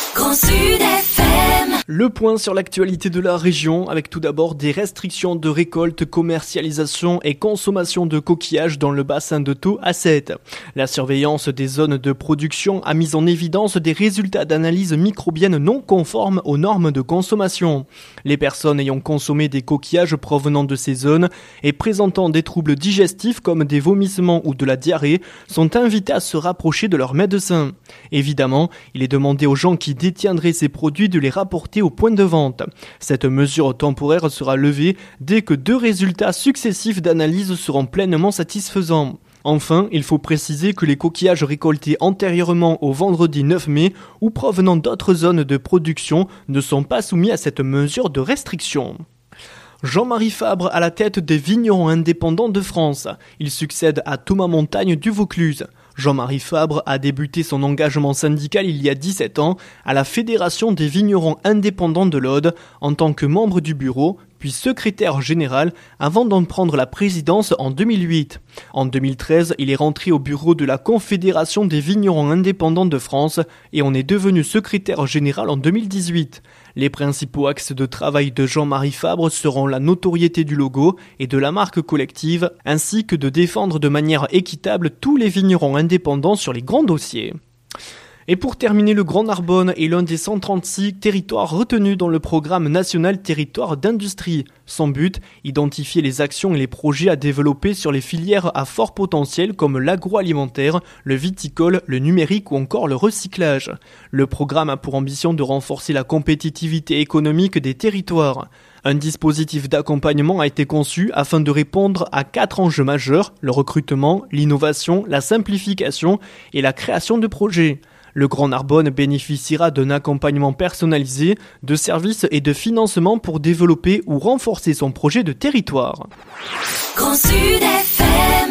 Grand Sud FM. Le point sur l'actualité de la région, avec tout d'abord des restrictions de récolte, commercialisation et consommation de coquillages dans le bassin de Thau à 7. La surveillance des zones de production a mis en évidence des résultats d'analyse microbienne non conformes aux normes de consommation. Les personnes ayant consommé des coquillages provenant de ces zones et présentant des troubles digestifs comme des vomissements ou de la diarrhée sont invitées à se rapprocher de leur médecin. Évidemment, il est demandé aux gens qui détiendraient ces produits de les rapporter au point de vente. Cette mesure temporaire sera levée dès que 2 résultats successifs d'analyse seront pleinement satisfaisants. Enfin, il faut préciser que les coquillages récoltés antérieurement au vendredi 9 mai ou provenant d'autres zones de production ne sont pas soumis à cette mesure de restriction. Jean-Marie Fabre à la tête des vignerons indépendants de France. Il succède à Thomas Montagne du Vaucluse. Jean-Marie Fabre a débuté son engagement syndical il y a 17 ans à la Fédération des vignerons indépendants de l'Aude en tant que membre du bureau, puis secrétaire général avant d'en prendre la présidence en 2008. En 2013, il est rentré au bureau de la Confédération des vignerons indépendants de France et on est devenu secrétaire général en 2018. Les principaux axes de travail de Jean-Marie Fabre seront la notoriété du logo et de la marque collective, ainsi que de défendre de manière équitable tous les vignerons indépendants sur les grands dossiers. Et pour terminer, le Grand Narbonne est l'un des 136 territoires retenus dans le programme national territoire d'industrie. Son but, identifier les actions et les projets à développer sur les filières à fort potentiel comme l'agroalimentaire, le viticole, le numérique ou encore le recyclage. Le programme a pour ambition de renforcer la compétitivité économique des territoires. Un dispositif d'accompagnement a été conçu afin de répondre à 4 enjeux majeurs, le recrutement, l'innovation, la simplification et la création de projets. Le Grand Narbonne bénéficiera d'un accompagnement personnalisé, de services et de financement pour développer ou renforcer son projet de territoire. Grand Sud FM.